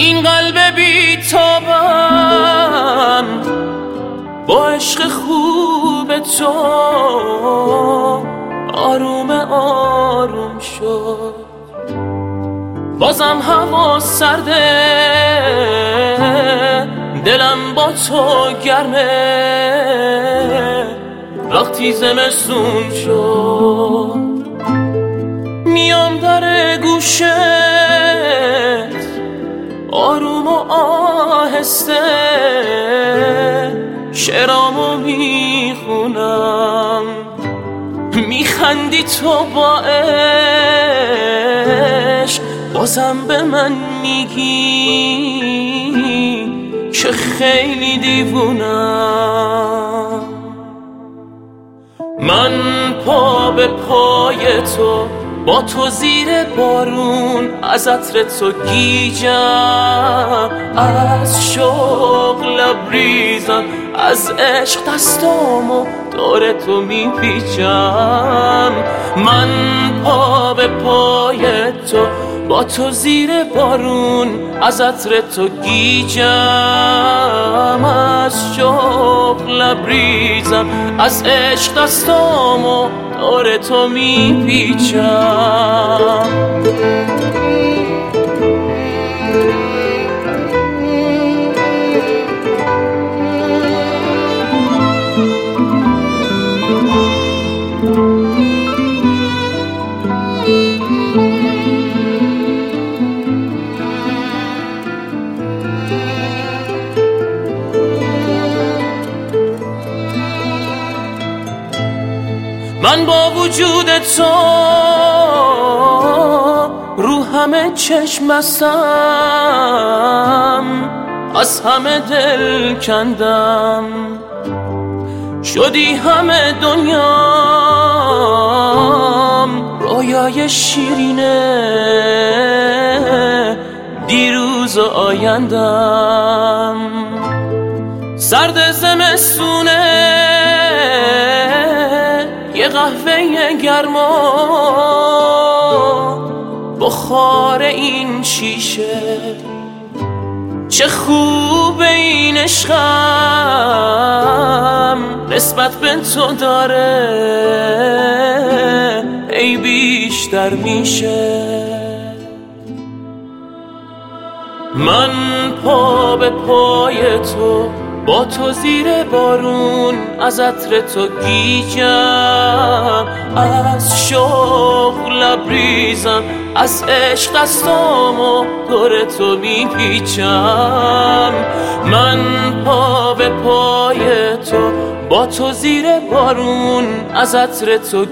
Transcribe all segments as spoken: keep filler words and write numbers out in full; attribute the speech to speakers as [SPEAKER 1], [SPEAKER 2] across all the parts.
[SPEAKER 1] این قلب بی تابم با عشق خوب تو آروم آروم شد. بازم هوا سرده، دلم با تو گرمه. وقتی زمستون شد میام در گوشت آروم و آهسته شعرامو میخونم. میخندی تو با عشق، بازم به من میگی که خیلی دیوونم. من پا به پای تو، با تو زیر بارون، از عطر تو گیجم. از شوق لبریزم، از عشق دستامو دور تو میپیچم. من پا به پای تو، با تو زیر بارون، از عطر تو گیجم. از شوق لبریزم، از عشق دستامو دور تو میپیچم. من با وجود تو رو همه چشم بستم، از همه دل کندم. شدی همه دنیام، رویای شیرینه دیروز و آیندم. سرد زمستونه، یه قهوه گرما، بخار این شیشه. چه خوب این عشقم، نسبت به تو داره ای بیشتر میشه. من پا به پای تو، با تو زیر بارون، از عطر تو گیجم. از شوق لبریزم، از عشق دستامو دور تو میپیچم. من پا به پای تو، با تو زیر بارون، از عطر تو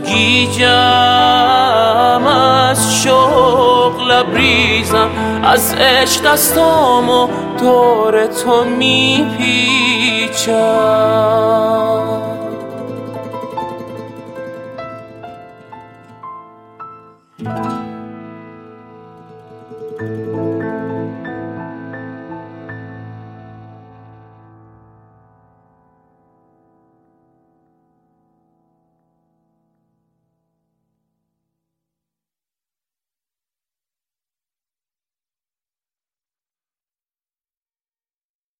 [SPEAKER 1] گیجم. از شوق لبریزم، از عشق دستامو دور تو میپیچم.